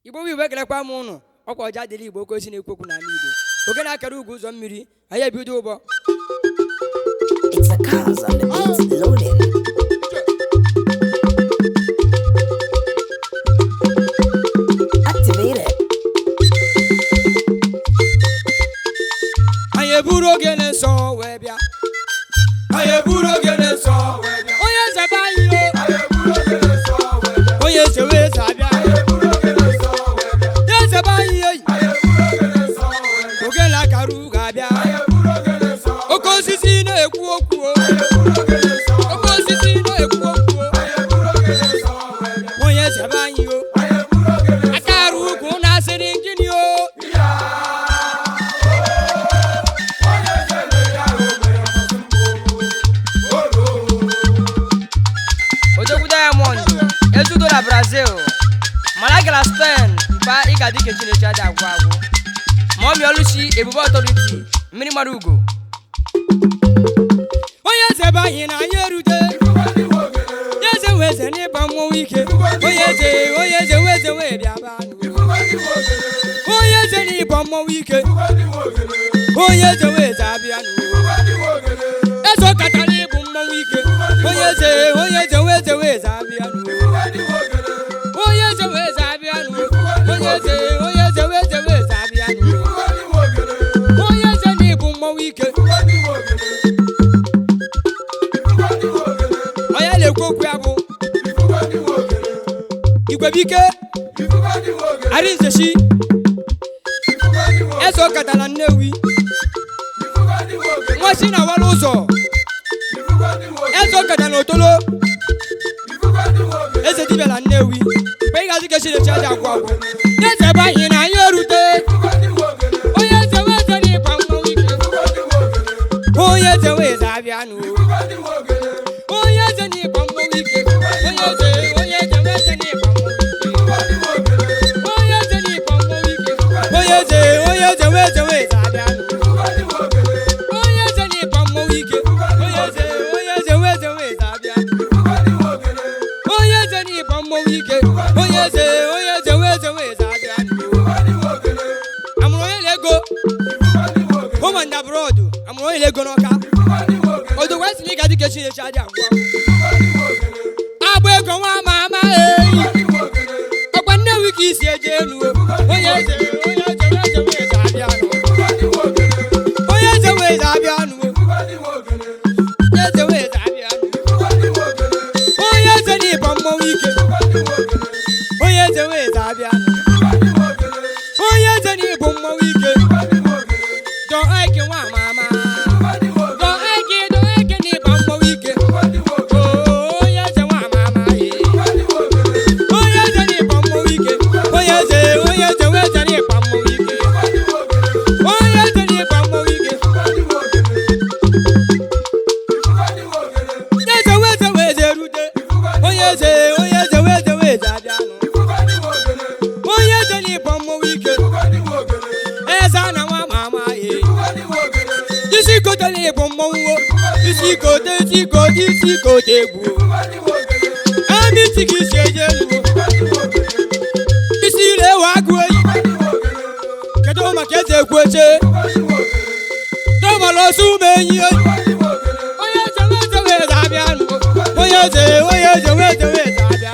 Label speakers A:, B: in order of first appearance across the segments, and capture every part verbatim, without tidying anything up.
A: Igbo wiwe kelekwa m ụnụ ọkwa ọja dịrị Igbo oke osi na-ekwu okwu n'ala Igbo oge na-akara ugwu ụzọ mmiri anyị ebido ụgbọ.
B: It's a cause on the beats loading. Activate it.
A: Anyị eburu oge na-nsọ wee bịa.
C: Anyị eburu oge na-nsọ wee bịa.
A: Onye eze be anyị o.
C: Anyị eburu oge na-nsọ wee bịa.
A: Onye eze wee eze abịa.
C: Anyị eburu oge na-nsọ wee bịa.
A: Ya eze be anyị eyi.
C: Anyị eburu oge na-nsọ wee bịa.
A: Oge na-akara ugwu abịa.
C: Anyị eburu oge na-nsọ wee bịa.
A: Oke osisi na-ekwu okwu o.
C: Anyị eburu oge na-nsọ wee bịa.
A: Oke osisi na-ekwu okwu o.
C: Anyị eburu oge na-nsọ wee bịa.
A: Onye eze be anyị o.
C: Anyị eburu oge na-nsọ
A: Akara ugwu na-asịrị gịnị o. Odogwu Diamond ezudo na Brazil Malagala Spain mpa ịga dịka Chineke adị agwụ agwụ ma ọ mịọlụchi ebube ọtọriti mmiri mara ugo onye eze be anyị na anyị erute onye eze wee eze n'ịba mmọnwụ ike onye eze onye eze wee eze wee bịa ba onye eze n'ịba mmọnwụ ike onye eze wee eze abịa eze ọkatara ịbụ mmọnwụ ike onye eze onye eze wee eze wee eze abịa onye eze wee eze abịa onye eze onye eze wee eze wee eze abịa onye eze n'ịbụ mmọnwụ ike onye na-ekwu okwu ya bụ Igwebike Arinzechi eze ọkatara Nnewi nwachi na wara ụzọ eze ọkada na Otolo eze dibịa na Nnewi mgbe ị gazi kechi na-echi aja agwụ agwụ eze ebe anyị na anyị erute onye eze wee eze n'ịba mmọnwụ ike onye eze wee eze abịa nụ onye eze n'ịba mmọnwụ ike onye eze onye eze wee eze n'ịba mmọnwụ ike onye eze n'ịba mmọnwụ ike onye eze onye eze wee eze wee eze abịa nụ onye eze n'ịba mmọnwụ ike onye eze onye eze wee eze wee eze abịa onye eze n'ịba mmọnwụ ike onye eze onye eze wee eze wee eze abịa amụrụ onye na-ego home and abroad amụrụ onye na-ego n'ọka odogwu esi na ịga dịka Chineke adị agwụ agba ego nwa ama ama eyi ọkwa Nnewi ka isi eje elu onye eze onye eze wee eze wee eze abịa onye eze wee eze abịa onye eze wee eze abịa onye eze n'ịba mmọnwụ ike onye eze wee eze abịa onye eze n'ịbụ mmọnwụ ike dọ eke nwa ama ama dọ eke dọ eke n'ịba mmọnwụ ike onye eze nwa ama ama onye eze n'ịba mmọnwụ ike onye eze onye eze wee eze n'ịba mmọnwụ ike onye eze n'ịba mmọnwụ ike onye eze wee eze wee eze erute onye eze onye eze wee eze wee eze abịa onye eze n'ịba mmọnwụ ike eze a na nwa ama ama isi kote n'ịbụ mmọnwụ isi kote isi kote isi kote egwu emi isi ka isi eje elu isi ire ewe agụ eyi kedu maka eze ekwu eche dọbara ọsọ ụmụ enyi eyi onye eze wee eze wee eze abịa onye eze onye eze wee eze wee eze abịa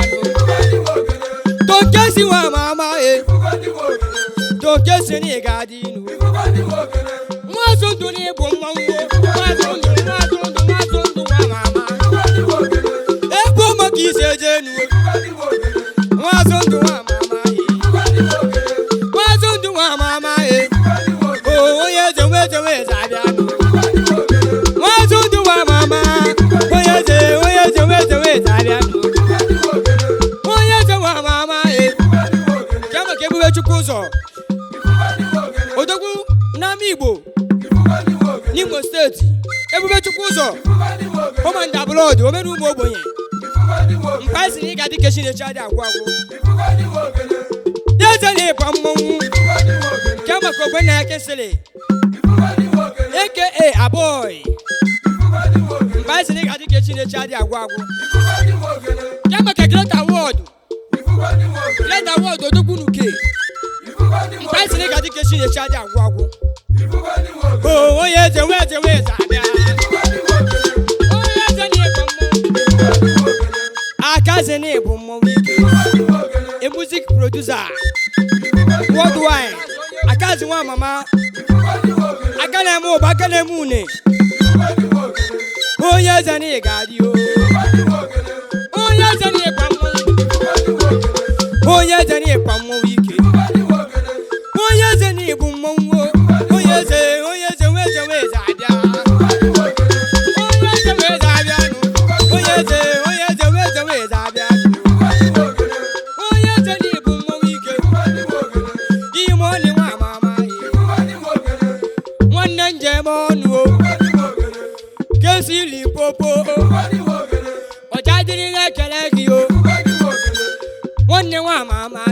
A: toke si nwa ama ama e toke si na ị ga-adị inu nwazụ ndụ na ịbụ mmanwụ nwazụ ndụ nwazụ ndụ nwazụ ndụ nwa ama ama ekwu maka isi eje enu nwazụ ndụ nwa ama ama nwazụ ndụ nwa ama ama onye eze wee eze wee eze abịa nwazụ ndụ nwa ama ama onye eze onye eze wee eze wee eze abịa onye eze nwa ama ama ke maka Ebube Chukwu ụzọ odogwu n'ama Igbo n'Imo steeti Ebube Chukwu ụzọ home and abroad omena ụmụ ogbenye mpa isi na ịga dịka Chineke adị agwụ agwụ eze na-ịba mmọnwụ ke maka ogbenye ya kesịrị aka Aboy mpa isi na ịga dịka Chineke adị agwụ agwụ ke maka Great Award Great Award odogwu n'uke Wednesday. Price ni kati keshi ye charge agwo agwo. Oh, oh yes, the way the way zabia. Oh yes, the ni bomo. Akaze ni bomo wiki. A music producer. Worldwide. Akaze wa mama. Akane mu bakane mu ne. Oh yes, the ni gadio. Oh yes, the ni bomo. Oh yes, the ni bomo wiki. Oh yes, the ni bomo. Oh yes, oh yes, the way the way zabia. Oh yes, the way zabia. Oh yes, oh yes, the way the way zabia. Oh yes, the ni bomo wiki. I money wa mama. One nanje monu. Kesi Limpopo. Ojadiri le keleki o. One ne wa mama.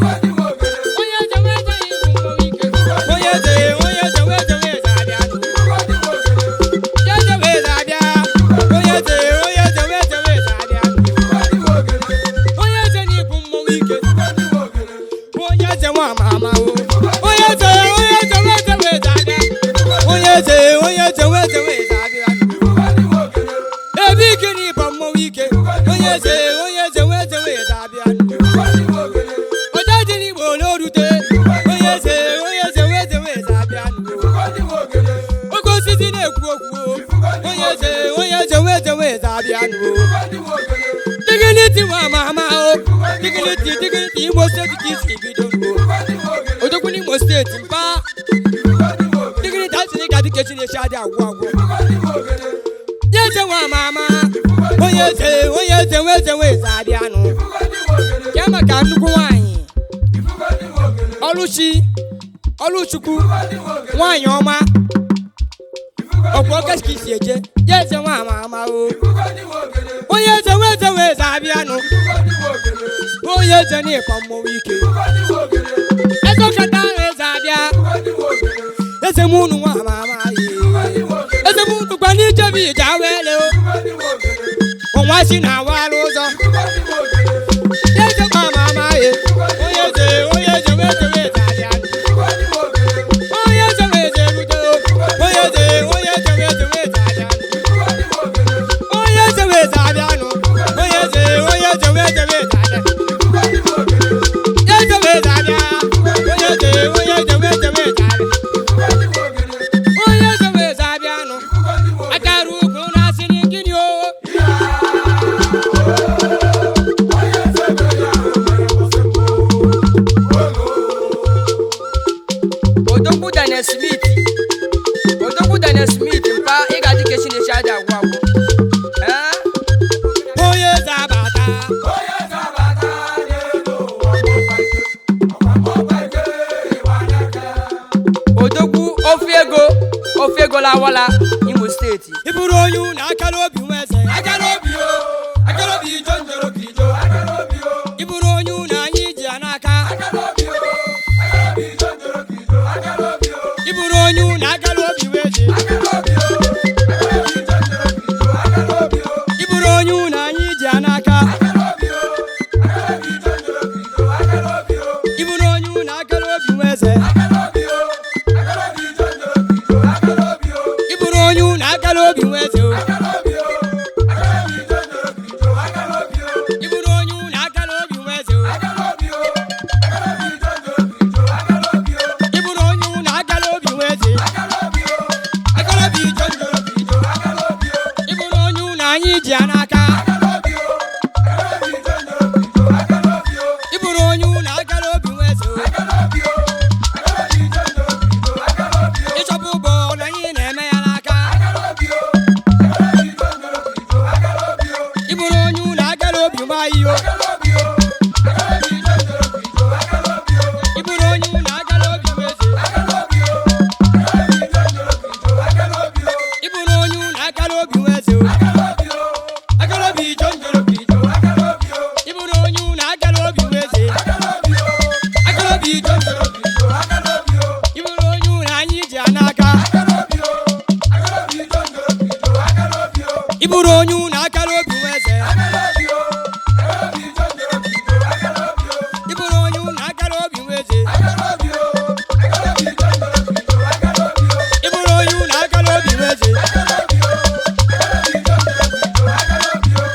A: Dignity wa mama o. Dignity, dignity, mo state kiss ibido. Odokuni mo state mpa. Dignity asini kati kechi le charge agwo agwo. Yes wa mama. Oh yes, oh yes, we se we zabia no. Kema ka nuku wanyi. Oluchi. Oluchuku. Wanyi oma. Opo keski sieje. Yes wa mama o. Oh yes, we se we zabia no. Oh yes, ni pamo wiki. Ezo kata we zabia. Ese munu wa mama yi. Ese munu kwa ni jebi jawele o. Onwa si na wa lozo. Yes wa mama yi. Oh yes, oh yes, we se we zabia. Oh yes, we se rudo. Oh yes, oh yes, we se we zabia. Oh yes, we zabia no. Oh yes, oh yes, we se we zabia. Yes, we zabia. Oh yes, oh yes, we se we zabia. Oh yes, we zabia no. Akaru kuna sini kinyo. Odogu Daniel Smith. Odogu Daniel Smith mpa ega dikeshi ne charge agwo agwo. Eh? Oh yes, abata. Oh yes, abata. Odogu Ofiego. Ofiego la wala Imo State. Iburu oyu na akalobi wese. Akalobi o. Akalobi jonjoro kijo. Akalobi o. Iburu oyu na anyi ji anaka. Akalobi o. Akalobi jonjoro kijo. Akalobi o. Iburu oyu na akalobi wese. Akalobi o. Akalobi jonjoro kijo. Akalobi o. Iburu oyu na anyi ji anaka. Akalobi o. Akalobi jonjoro kijo. Akalobi o. Iburu oyu na akalobi wese. Akalobi o. Akalobi jonjoro kijo. Akalobi o. Iburu oyu na akalobi wese o. Akalobi o. Akalobi jonjoro kijo. Akalobi o. Iburu oyu na akalobi wese o. Akalobi o. Akalobi jonjoro kijo. Akalobi o. Iburu oyu na akalobi wese. Akalobi o. Akalobi jonjoro kijo. Akalobi o. Iburu oyu na anyi ji anaka. Akalobi o. Akalobi jonjoro kijo. Akalobi o. Iburu oyu na akalobi wese o. Akalobi o. Akalobi jonjoro kijo. Akalobi o. Ichobu bo na yin na eme ya naka. Akalobi o. Akalobi jonjoro kijo. Akalobi o. Iburu oyu na akalobi ma yi o. Akalobi o. Akalobi jonjoro kijo. Akalobi o. Iburu oyu na akalobi wese. Akalobi o. Akalobi jonjoro kijo. Akalobi o. Iburu oyu na akalobi wese o. Akalobi o. Akalobi jonjoro kijo. Akalobi o. Iburu oyu na akalobi wese. Akalobi o. agala obi nweze
C: agala obi o agala obi jọjọrọ bido agala obi o
A: ịbụrụ onye unu agala obi nweze
C: agala obi o agala obi jọjọrọ bido agala obi o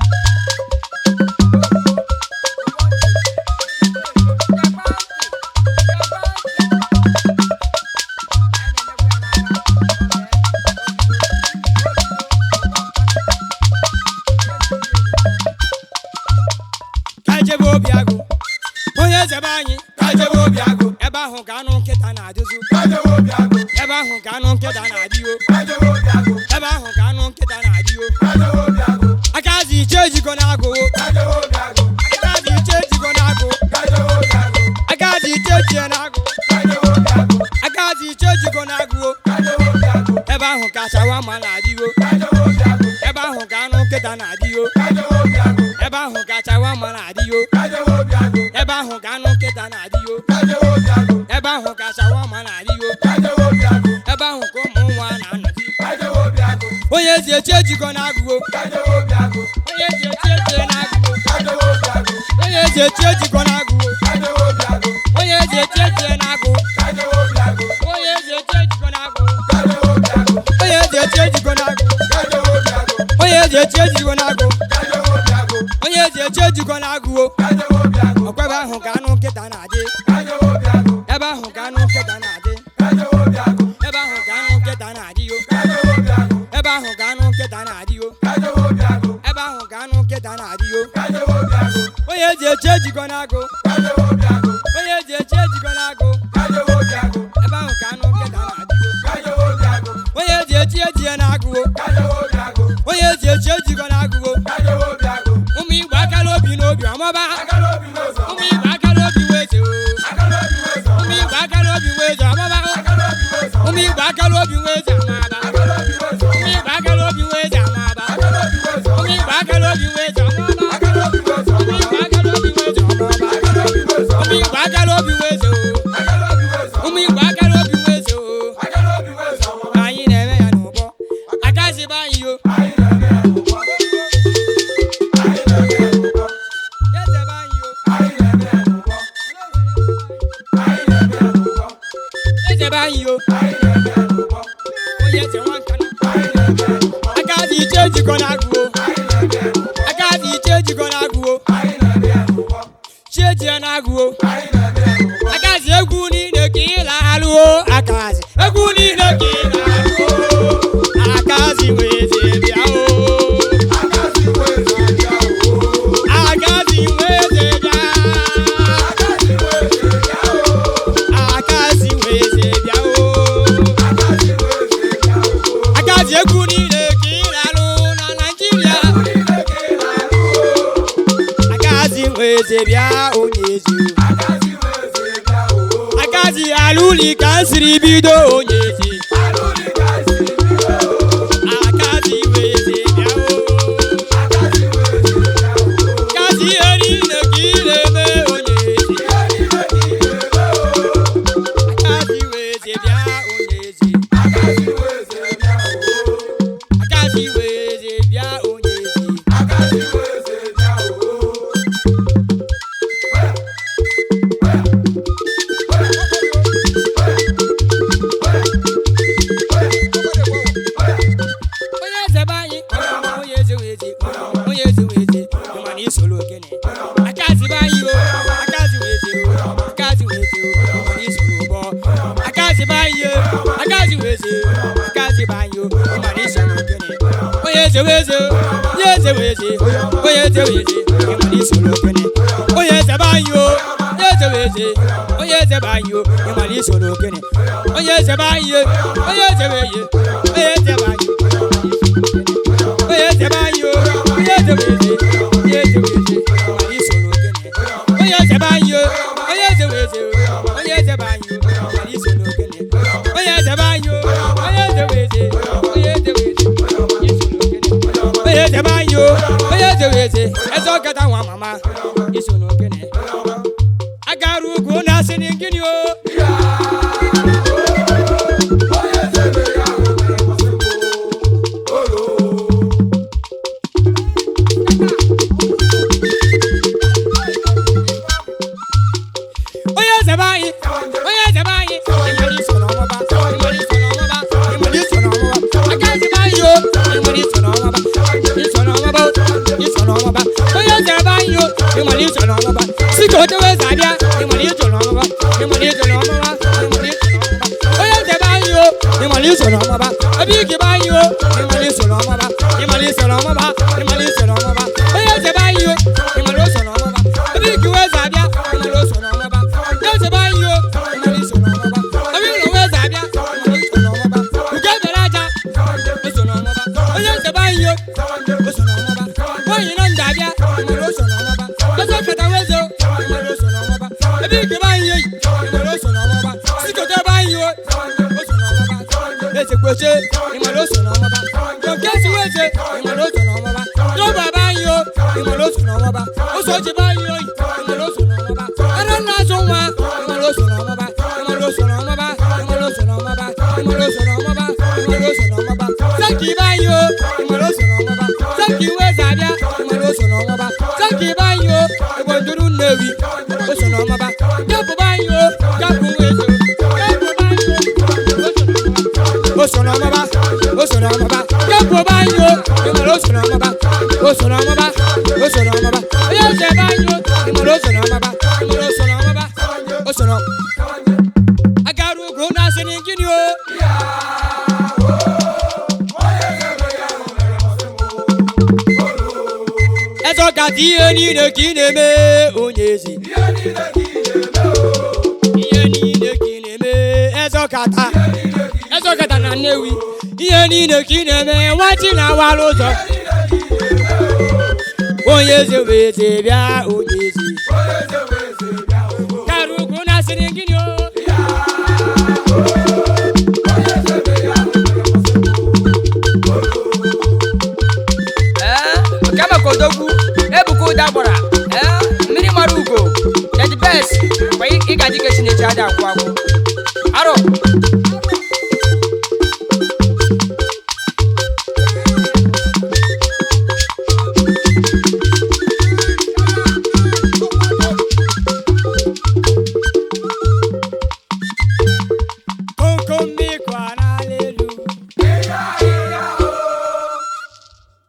A: kajebe obi agụ onye zebe anyị
C: kajebe obi agụ
A: ebe ahụ ka anụ nkịta na-adịzu
C: kajebe obi agụ
A: ebe ahụ ka anụ nkịta na-adịo
C: kajebe obi agụ
A: ebe ahụ ka anụ nkịta na-adịo
C: kajebe obi agụ
A: aka azụ iche ejikọ na-agụ
C: kajebe obi agụ
A: aka azụ iche ejikọ na-agụ
C: kajebe obi agụ
A: aka azụ iche ejie na-agụ
C: kajebe obi agụ
A: aka azụ iche ejikọ na-agụ
C: kajebe obi agụ
A: ebe ahụ ka shawama na-adịgo
C: kajebe obi agụ
A: ebe ahụ ka anụ nkịta na-adịgo
C: kajebe obi agụ
A: ebe ahụ ka shawama na-adịgo
C: kajebe obi agụ
A: ebe ahụ ka anụ nkịta na-adịgo
C: kajebe obi agụ
A: ebe ahụ ka shawama na-adịgo
C: kajebe obi agụ
A: ebe ahụ ka ụmụ nwa na-anọdị
C: kajebe obi agụ
A: onye ezi echi ejikọ na-agụgo
C: kajebe obi agụ
A: onye ezi echi ejie na-agụgo
C: kajebe obi agụ
A: onye ezi echi ejikọ na-agụgo
C: kajebe obi agụ
A: onye ezi echi ejie na-agụ
C: kajebe obi agụ
A: onye ezi echi ejikọ na-agụ
C: kajebe obi agụ
A: onye ezi echi ejikọ na-agụ
C: kajebe obi agụ
A: onye ezi echi ejikọ na-agụ
C: kajebe obi agụ
A: onye ezi echi ejikọ na-agụgo
C: kajebe obi agụ
A: ọkwa ebe ahụ ka anụ nkịta na-adị
C: kajebe obi agụ
A: ebe ahụ ka anụ nkịta na-adị
C: kajebe obi agụ
A: ebe ahụ ka anụ nkịta na-adịyo
C: kajebe obi agụ
A: ebe ahụ ka anụ nkịta na-adịyo
C: kajebe obi agụ
A: ebe ahụ ka anụ nkịta na-adịyo
C: kajebe obi agụ
A: onye eji echi ejikọ na-agụ
C: kajebe obi agụ
A: onye eji echi ejikọ na-agụ
C: kajebe obi agụ
A: ebe ahụ ka anụ nkịta na-adịyo
C: kajebe obi agụ
A: onye eji echi ejie na-agụwo
C: kajebe obi agụ
A: onye eji echi ejikọ na-agụwo
C: kajebe obi agụ
A: ụmụ igbo akala obi n'obi ọmọba
C: agala obi n'ụzọ
A: ụmụ igbo akala obi weze o
C: agala obi n'ụzọ
A: ụmụ igbo akala obi weze ọmọba
C: agala obi n'ụzọ
A: ụmụ igbo akala obi weze amaba
C: agala obi n'ụzọ
A: ụmụ igbo akala obi weze amaba
C: agala obi n'ụzọ
A: ụmụ igbo akala obi weze ọmọba
C: agala obi n'ụzọ
A: ụmụ igbo akala obi weze ọmọba
C: agala obi n'ụzọ
A: ụmụ igbo akala obi weze o
C: agala obi n'ụzọ
A: ụmụ igbo akala obi weze o
C: agala obi n'ụzọ
A: anyị na-eme ya n'ụbọ akaziba anyị yo
C: anyị na-eme ya n'ụgbọ anyị na-eme ya n'ụgbọ
A: ezebe anyị yo
C: anyị na-eme ya n'ụgbọ anyị na-eme ya n'ụgbọ
A: ezebe anyị yo
C: anyị na-eme ya n'ụgbọ
A: onye eze nwa nkana
C: anyị na-eme ya n'ụgbọ
A: akazi iche ejikọ na-agụwo
C: anyị na-eme ya n'ụgbọ
A: akazi iche ejikọ na-agụwo
C: anyị na-eme ya n'ụgbọ
A: chi ejie na-agụwo
C: anyị na-eme ya n'ụgbọ
A: akazi egwu niile ka ị na-alụo akazi egwu niile ka ị na-alụo akazi weze bịa o
C: agazi weze bịa o
A: akazi weze bịa
C: agazi weze bịa o
A: akazi weze bịa o
C: agazi weze bịa o
A: akazi egwu niile ka ị na-alụ na Naịjirịa
C: niile ka ị na-alụ o
A: akazi weze bịa onye ezi
C: agazi weze bịa o
A: akazi alụli ka m siri bido onye ezi
C: alụli ka si bido
A: akazi weze bịa o
C: agazi weze bịa o
A: akazi ihe niile ka ị na-eme onye ezi
C: ihe niile ka ị na-eme o
A: akazi weze bịa onye ezi
C: agazi weze bịa o
A: akazi weze bịa onye ezi
C: agazi weze bịa o
A: onye eze be anyị onye eze weze onye eze weze mana isoro ogene akazi be anyị o akazi weze o akazi weze o mana isoro ụgbọ akazi be anyị o akazi weze akazi be anyị o mana isoro ogene onye eze weze onye eze weze onye eze weze mana isoro ogene onye eze be anyị o onye eze weze onye eze be anyị o mana isoro ogene onye eze be anyị o onye eze weze onye eze be anyị o onye eze be anyị o onye eze weze onye eze weze mana isoro ogene onye eze be anyị o onye eze weze onye eze be anyị o mana isoro ogene onye eze be anyị o onye eze weze onye eze weze mana isoro ogene onye eze be anyị o onye eze weze eze ọkata nwa mama isoro ogene agara ugwu na-asị na gịnị o
C: onye zebe ya nwere mmasị olo
A: onye eze anyị onye eze anyị ịmara iso n'ọmụba ịmara iso n'ọmụba ịmara iso n'ọmụba aka eze anyị o ịmara iso n'ọmụba iso n'ọmụba iso n'ọmụba onye eze anyị o ịmara iso n'ọmụba si ka o tewe eze abịa ịmara iso n'ọmụba ịmara iso n'ọmụba ịmara iso n'ọmụba onye eze anyị o ịmara iso n'ọmụba ebe ike be anyị o ịmara iso n'ọmụba ịmara iso n'ọmụba ịmara iso n'ọmụba onye eze anyị o ịmara iso n'ọmụba ebe ike we eze abịa ịmara iso n'ọmụba onye eze anyị o ịmara iso n'ọmụba ebe ike we eze abịa ịmara iso n'ọmụba uke bere aja iso n'ọmụba onye eze anyị o iso n'ọmụba onye na ndị abịa ịmara iso n'ọmụba ọzọ kata wezo ịmara iso n'ọmụba ebe ike be anyị ịmara iso n'ọmụba sikote be anyị o iso n'ọmụba eze kweche ịmara iso n'ọmụba nke si weze ịmara iso n'ọmụba droba be anyị o ịmara iso n'ọmụba ụzọ ji be anyị oyi ịmara iso n'ọmụba ara nna azụ nwa ịmara iso n'ọmụba ịmara iso n'ọmụba ịmara iso n'ọmụba ịmara iso n'ọmụba ịmara iso n'ọmụba sanki be anyị o ịmara iso n'ọmụba sanki weze abịa ịmara iso n'ọmụba sanki be anyị o ebo nduru nnewi iso n'ọmụba kapụ be anyị o kapụ weze kapụ be anyị o iso n'ọmụba iso n'ọmụba kapụ be anyị o ịmara iso n'ọmụba iso n'ọmụba iso n'ọmụba onye eze be anyị o ịmara iso n'ọmụba ịmara iso n'ọmụba iso n'ọmụba agara ugwu na-asị n'gịnị o eze ọkata ihe niile ka ị na-eme onye ezi ihe niile ka ị na-eme eze ọkata eze ọkata na Nnewi ihe niile ka ị na-eme nwachi na-awara ụzọ onye eze wee eze bịa onye ezi gara ugwu na-asịrị gịnị o
D: Kodogwu ebuka ụda gbara mmiri mara ugo the best kwa ị gaji ke Chineke ada agwụ agwụ aro